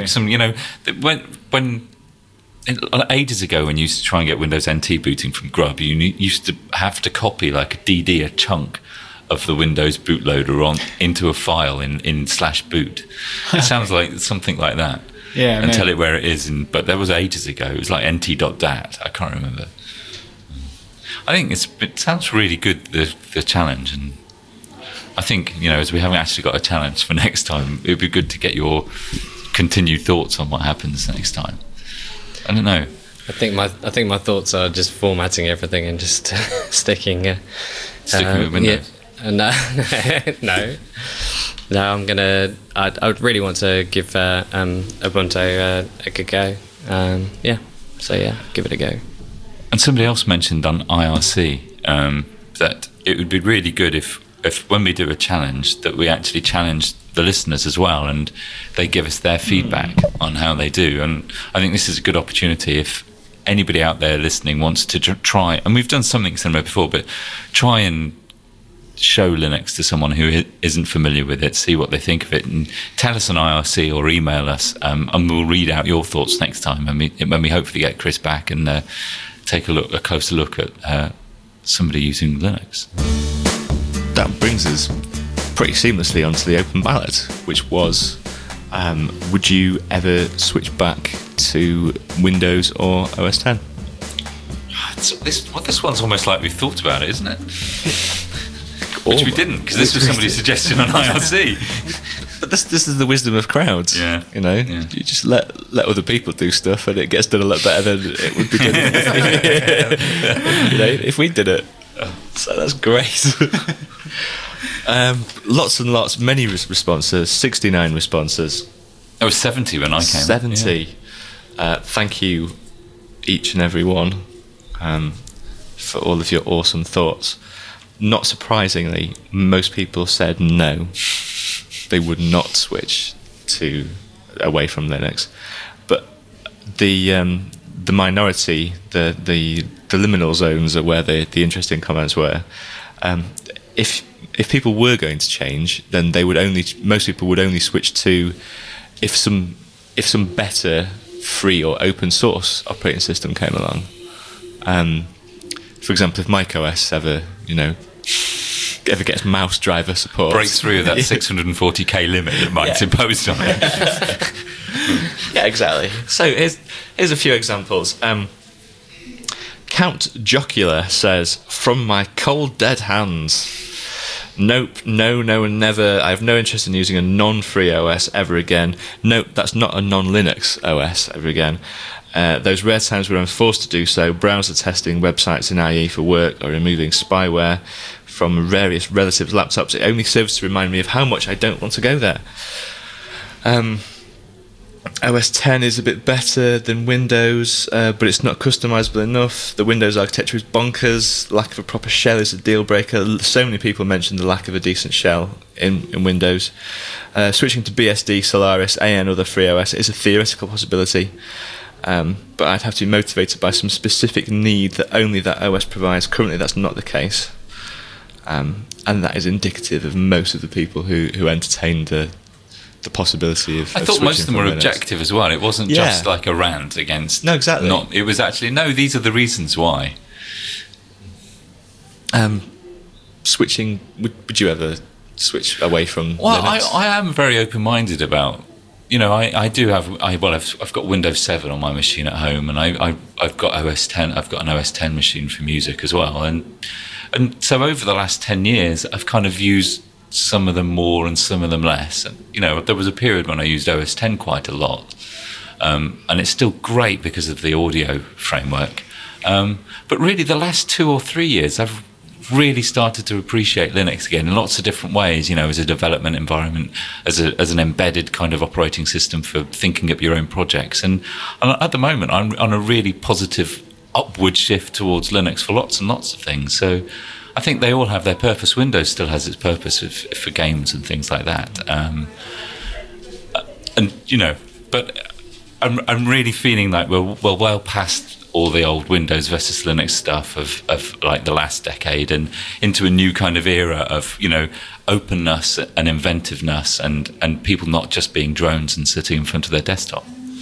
When ages ago when you used to try and get Windows NT booting from Grub, you used to have to copy like a chunk of the Windows bootloader into a file in /boot. It sounds like something like that. Yeah, and tell it where it is. But that was ages ago. It was like nt.dat. I can't remember. I think it sounds really good, the challenge, and I think as we haven't actually got a challenge for next time, it'd be good to get your continued thoughts on what happens next time. I don't know. I think my thoughts are just formatting everything and just sticking with Windows. Yeah, no. I'm gonna. I would really want to give Ubuntu a good go. Give it a go. And somebody else mentioned on IRC that it would be really good if when we do a challenge that we actually challenge the listeners as well and they give us their feedback on how they do. And I think this is a good opportunity if anybody out there listening wants to try, and we've done something similar before, but try and show Linux to someone who isn't familiar with it, see what they think of it, and tell us on IRC or email us, and we'll read out your thoughts next time when we hopefully get Chris back and take a closer look at somebody using Linux. That brings us pretty seamlessly onto the open ballot, which was, would you ever switch back to Windows or OS X? This one's almost like we've thought about it, isn't it? Which we didn't, because this was somebody's suggestion on IRC. But this is the wisdom of crowds. Yeah. You know, you just let other people do stuff, and it gets done a lot better than it would be done. You know, if we did it. So that's great. Lots and lots, many responses. 69 responses. It was 70 when I came. 70. Yeah. Thank you, each and every one, for all of your awesome thoughts. Not surprisingly, most people said no. They would not switch away from Linux. But the minority, the liminal zones are where the interesting comments were. If people were going to change, then most people would only switch to if some better free or open source operating system came along. For example, if macOS ever gets mouse driver support, breaks through that 640k limit that Mike's imposed on it. Yeah, exactly. So here's a few examples. Count Jocular says, "From my cold dead hands. Nope, no, and never. I have no interest in using a non-free OS ever again. Nope, that's not a non-Linux OS ever again. Those rare times when I'm forced to do so, browser testing websites in IE for work or removing spyware from various relatives' laptops, it only serves to remind me of how much I don't want to go there. OS X is a bit better than Windows, but it's not customizable enough. The Windows architecture is bonkers. Lack of a proper shell is a deal breaker. So many people mentioned the lack of a decent shell in Windows. Switching to BSD, Solaris, AN, other free OS is a theoretical possibility, but I'd have to be motivated by some specific need that only that OS provides. Currently, that's not the case, and that is indicative of most of the people who entertained the possibility of. I thought most of them were Linux. Objective as well. It wasn't just like a rant against. No, exactly. It was actually these are the reasons why. Switching. Would you ever switch away from Well, Linux? I am very open-minded about. I do have. I've got Windows 7 on my machine at home, and I've got OS 10. I've got an OS 10 machine for music as well, and so over the last 10 years, I've kind of used some of them more and some of them less. And, there was a period when I used OS 10 quite a lot, and it's still great because of the audio framework. But really, the last 2 or 3 years, I've really started to appreciate Linux again in lots of different ways. As a development environment, as an embedded kind of operating system for thinking up your own projects. And at the moment, I'm on a really positive upward shift towards Linux for lots and lots of things. So I think they all have their purpose. Windows still has its purpose for games and things like that. But I'm really feeling like we're well past all the old Windows versus Linux stuff of like the last decade and into a new kind of era of, openness and inventiveness and people not just being drones and sitting in front of their desktop.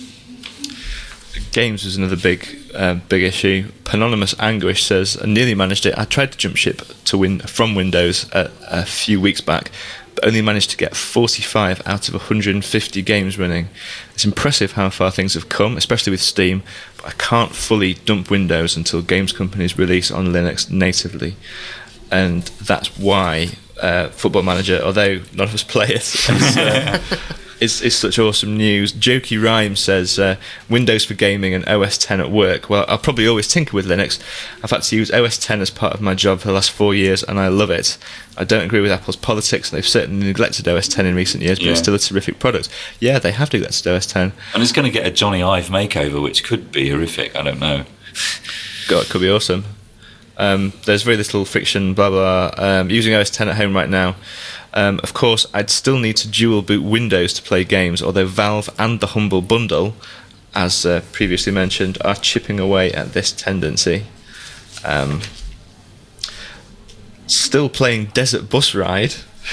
Games was another big issue. Panonymous Anguish says, I nearly managed it. I tried to jump ship from Windows a few weeks back, but only managed to get 45 out of 150 games running. It's impressive how far things have come, especially with Steam, but I can't fully dump Windows until games companies release on Linux natively. And that's why Football Manager, although none of us play it, it's such awesome news. Jokey Rhyme says, Windows for gaming and OS X at work. Well, I'll probably always tinker with Linux. I've had to use OS X as part of my job for the last 4 years, and I love it. I don't agree with Apple's politics. They've certainly neglected OS X in recent years, but it's still a terrific product. Yeah, they have neglected OS X. And it's going to get a Johnny Ive makeover, which could be horrific. I don't know. God, it could be awesome. There's very little friction, blah, blah. Using OS X at home right now. Of course, I'd still need to dual boot Windows to play games, although Valve and the Humble Bundle, as previously mentioned, are chipping away at this tendency. still playing Desert Bus Ride,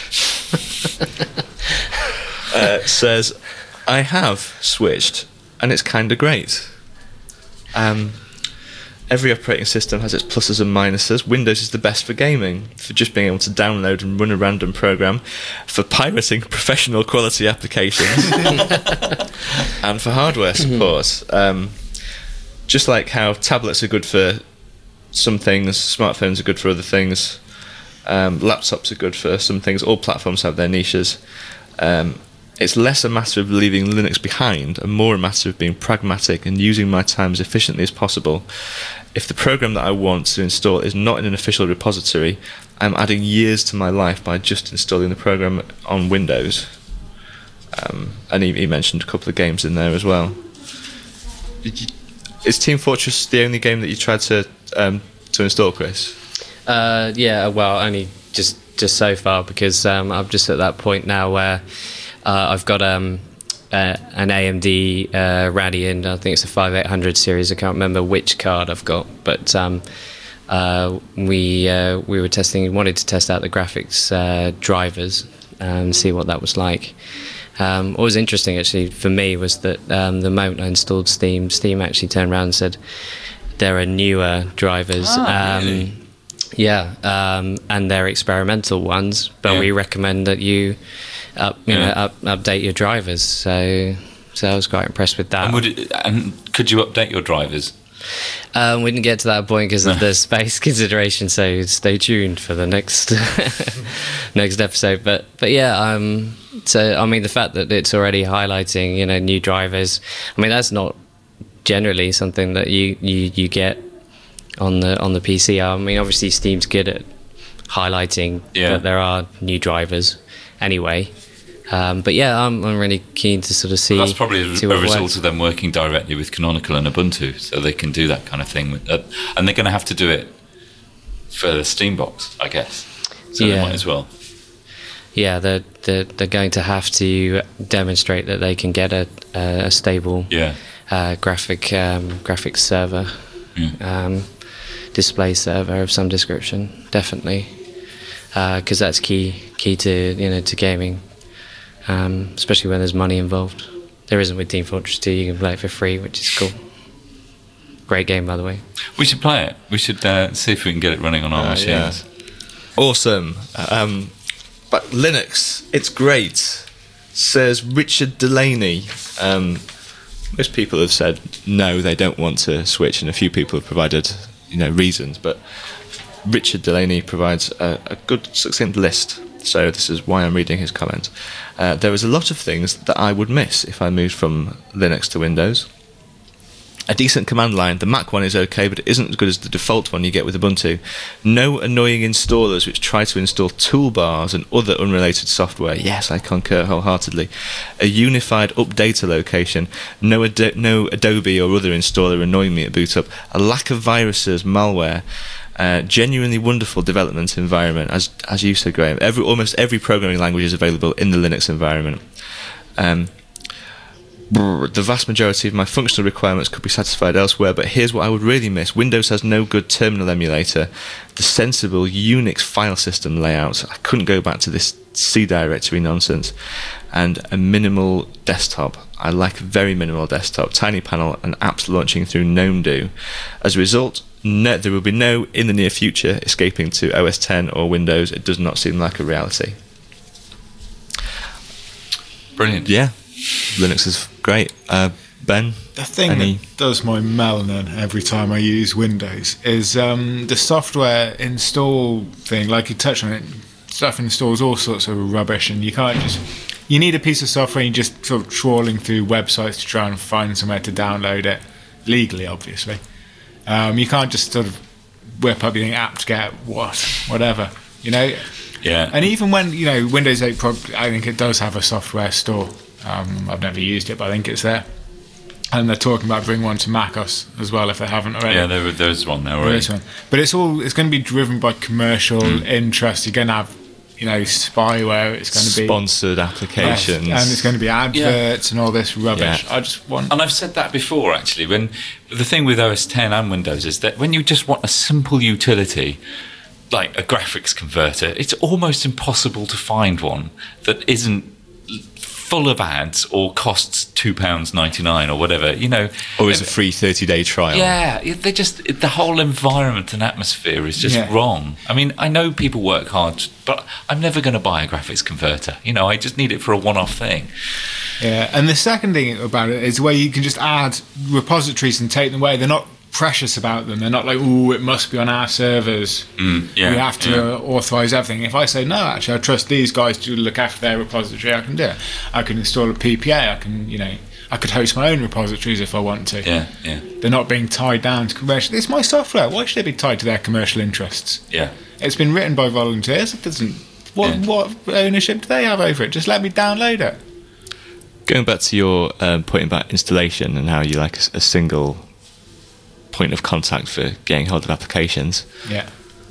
says, I have switched, and it's kind of great. Every operating system has its pluses and minuses. Windows is the best for gaming, for just being able to download and run a random program, for pirating professional quality applications, and for hardware support. Just like how tablets are good for some things, smartphones are good for other things, laptops are good for some things, all platforms have their niches. It's less a matter of leaving Linux behind and more a matter of being pragmatic and using my time as efficiently as possible. If the program that I want to install is not in an official repository, I'm adding years to my life by just installing the program on Windows. And he mentioned a couple of games in there as well. Is Team Fortress the only game that you tried to install, Chris? Yeah, well, only just so far, because I'm just at that point now where I've got an AMD Radeon. I think it's a 5800 series. I can't remember which card I've got, but we were wanted to test out the graphics drivers and see what that was like. What was interesting actually for me was that the moment I installed Steam actually turned around and said there are newer drivers. Really? And they're experimental ones, but we recommend that you update your drivers. So I was quite impressed with that. And could you update your drivers? We didn't get to that point because of the space consideration. So stay tuned for the next next episode. But yeah, so I mean the fact that it's already highlighting new drivers. I mean that's not generally something that you get on the PC. I mean obviously Steam's good at highlighting that there are new drivers anyway. But yeah, I'm really keen to sort of see. That's probably a result works. of them working directly with Canonical and Ubuntu, so they can do that kind of thing. And they're going to have to do it for the Steambox, I guess. So they might as well. Yeah, they're going to have to demonstrate that they can get a stable graphics server, display server of some description, definitely, because that's key to gaming. Especially when there's money involved. There isn't with Team Fortress 2. You can play it for free, which is cool. Great game, by the way. We should play it. We should see if we can get it running on our machines. Awesome. But Linux, it's great, says Richard Delaney. Most people have said no, they don't want to switch, and a few people have provided reasons, but Richard Delaney provides a good succinct list. So this is why I'm reading his comment. There is a lot of things that I would miss if I moved from Linux to Windows. A decent command line, the Mac one is okay, but it isn't as good as the default one you get with Ubuntu. No annoying installers which try to install toolbars and other unrelated software. Yes, I concur wholeheartedly. A unified updater location. No Adobe or other installer annoying me at boot up. A lack of viruses, malware. Genuinely wonderful development environment, as you said, Graham. Almost every programming language is available in the Linux environment. The vast majority of my functional requirements could be satisfied elsewhere, but here's what I would really miss. Windows has no good terminal emulator. The sensible Unix file system layout. I couldn't go back to this C directory nonsense. And a minimal desktop. I like a very minimal desktop, tiny panel, and apps launching through GNOME do. As a result, there will be no, in the near future, escaping to OS X or Windows. It does not seem like a reality. Brilliant. Yeah, Linux is great. Ben? The thing that does my melanin every time I use Windows is the software install thing. Like you touched on it, stuff installs all sorts of rubbish, and you can't just... You need a piece of software, and you're just sort of trawling through websites to try and find somewhere to download it, legally, obviously. You can't just sort of whip up your apt-get whatever, Yeah. And even when, Windows 8 I think it does have a software store. I've never used it, but I think it's there. And they're talking about bringing one to macOS as well, if they haven't already. Yeah, there's one there already. But it's going to be driven by commercial interest. You're going to have, spyware. It's going to be sponsored applications, and it's going to be adverts and all this rubbish. Yeah. I just want. And I've said that before, actually. When the thing with OS X and Windows is that when you just want a simple utility like a graphics converter, it's almost impossible to find one that isn't full of ads or costs £2.99 or whatever, you know. Or is a free 30-day trial. Yeah, they just, the whole environment and atmosphere is just wrong. I mean, I know people work hard, but I'm never going to buy a graphics converter. You know, I just need it for a one-off thing. Yeah, and the second thing about it is where you can just add repositories and take them away. They're not precious about them. They're not like, oh, it must be on our servers. We have to authorize everything. If I say, no, actually, I trust these guys to look after their repository, I can do it. I can install a PPA. I can, you know, I could host my own repositories if I want to. Yeah. They're not being tied down to commercial. It's my software. Why should they be tied to their commercial interests? Yeah. It's been written by volunteers. It doesn't. What ownership do they have over it? Just let me download it. Going back to your point about installation and how you like a single point of contact for getting hold of applications. Yeah.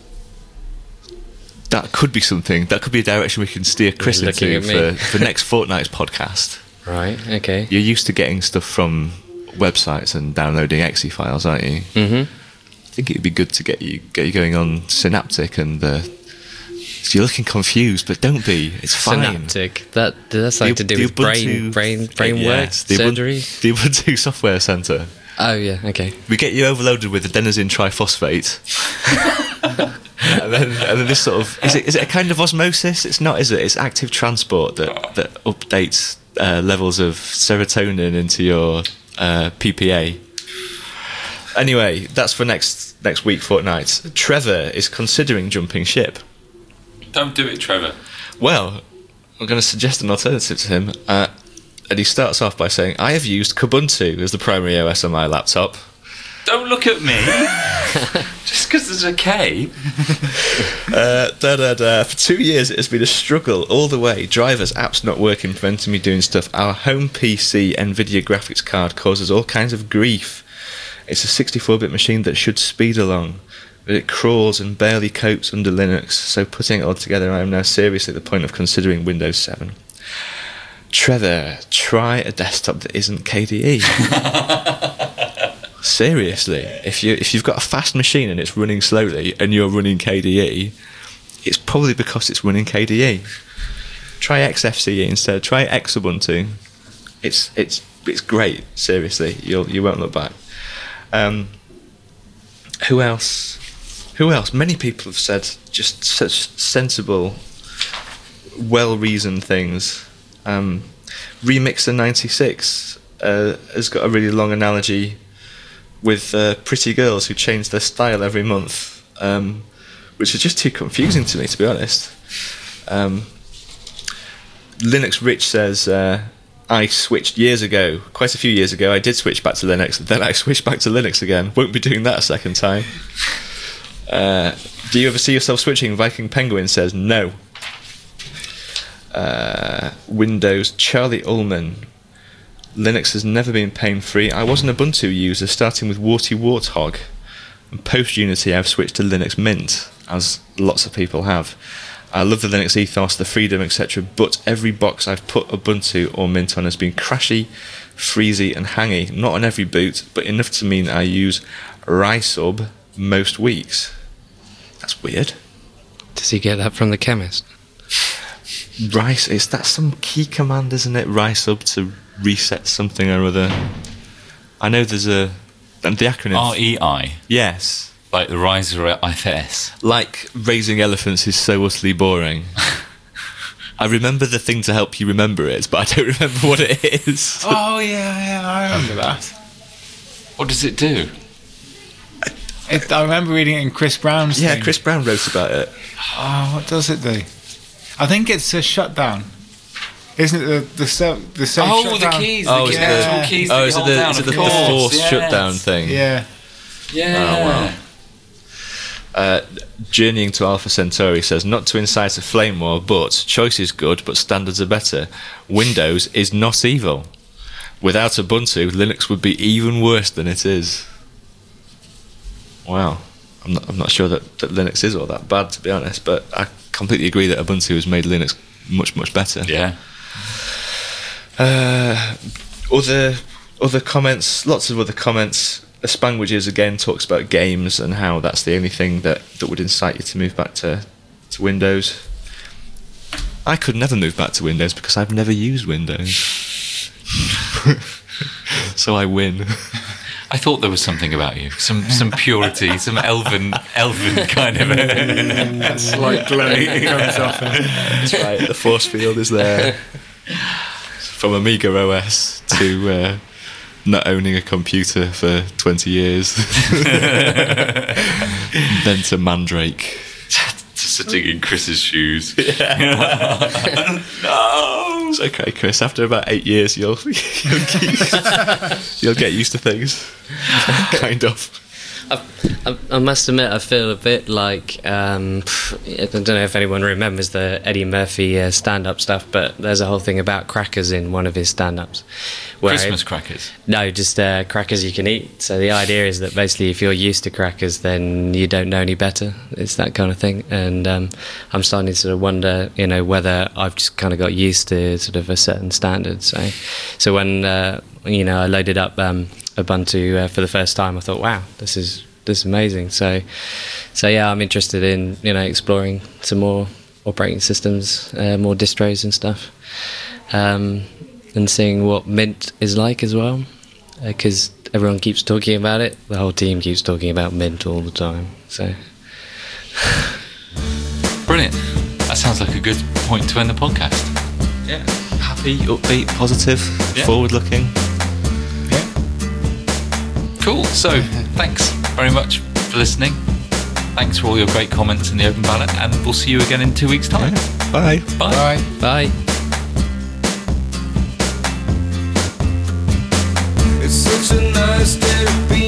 That could be something. That could be a direction we can steer Chris into for next fortnight's podcast. Right. Okay. You're used to getting stuff from websites and downloading exe files, aren't you? Mm-hmm. I think it'd be good to get you going on Synaptic and. So you're looking confused, but don't be. It's fine. Synaptic. That's like to do with brain work surgery. The Ubuntu Software Center. Oh yeah. Okay. We get you overloaded with adenosine triphosphate. and then this sort of is it a kind of osmosis? It's not, is it? It's active transport that updates levels of serotonin into your PPA. Anyway, that's for next week fortnight. Trevor is considering jumping ship. Don't do it, Trevor. Well, I'm going to suggest an alternative to him. And he starts off by saying, I have used Kubuntu as the primary OS on my laptop. Don't look at me. Just because there's a K. For 2 years, it has been a struggle all the way. Drivers, apps not working, preventing me doing stuff. Our home PC NVIDIA graphics card causes all kinds of grief. It's a 64-bit machine that should speed along, but it crawls and barely copes under Linux. So putting it all together, I am now seriously at the point of considering Windows 7. Trevor, try a desktop that isn't KDE. Seriously, if you've got a fast machine and it's running slowly and you're running KDE, it's probably because it's running KDE. Try XFCE instead. Try Xubuntu. It's great. Seriously, you won't look back. Who else? Many people have said just such sensible, well-reasoned things. Remixer 96 has got a really long analogy with pretty girls who change their style every month, which is just too confusing to me, to be honest. Linux Rich says, I switched years ago, quite a few years ago. I did switch back to Linux, then I switched back to Linux again. Won't be doing that a second time. Do you ever see yourself switching? Viking Penguin says no. Windows, Charlie Ullman. Linux has never been pain-free. I was an Ubuntu user, starting with Warty Warthog, and post-Unity I've switched to Linux Mint, as lots of people have. I love the Linux ethos, the freedom, etc., but every box I've put Ubuntu or Mint on has been crashy, freezy and hangy. Not on every boot, but enough to mean I use Rysub most weeks. That's weird. Does he get that from the chemist? That's some key command, isn't it? Rysub to reset something or other. I know there's the acronym REI. Yes, like the riser IFS. Like raising elephants is so utterly boring. I remember the thing to help you remember it, but I don't remember what it is. Oh yeah, I remember that. What does it do? I remember reading it in Chris Brown's thing. Yeah, Chris Brown wrote about it. Oh, what does it do? I think it's a shutdown. Isn't it the same shutdown? The keys. Oh, the actual keys that you hold down, is it the course. forced shutdown thing? Yeah. Yeah. Oh, wow. Journeying to Alpha Centauri says, not to incite a flame war, but choice is good, but standards are better. Windows is not evil. Without Ubuntu, Linux would be even worse than it is. Wow. I'm not sure that Linux is all that bad, to be honest, but I completely agree that Ubuntu has made Linux much, much better. Yeah. Other comments, lots of other comments. Spangwages again talks about games and how that's the only thing that would incite you to move back to Windows. I could never move back to Windows because I've never used Windows. So I win. I thought there was something about you, some purity, some elven kind of That slight glow comes off. That's right, the force field is there. From Amiga OS to not owning a computer for 20 years. Then to Mandrake. sitting in Chris's shoes. No, it's okay, Chris. After about 8 years, you'll get used to things, kind of. I must admit, I feel a bit like I don't know if anyone remembers the Eddie Murphy stand-up stuff, but there's a whole thing about crackers in one of his stand-ups. Christmas crackers? No, just crackers you can eat. So the idea is that basically, if you're used to crackers, then you don't know any better. It's that kind of thing, and I'm starting to sort of wonder, whether I've just kind of got used to sort of a certain standard. So when I loaded up Ubuntu for the first time, I thought, wow, this is amazing. So yeah, I'm interested in exploring some more operating systems, more distros and stuff, and seeing what Mint is like as well, because everyone keeps talking about it. The whole team keeps talking about Mint all the time. So brilliant. That sounds like a good point to end the podcast. Yeah, happy, upbeat, positive, Yeah. forward-looking. Cool. So, thanks very much for listening. Thanks for all your great comments in the open ballot, and we'll see you again in 2 weeks' time. Bye. Bye. bye. It's such a nice day to be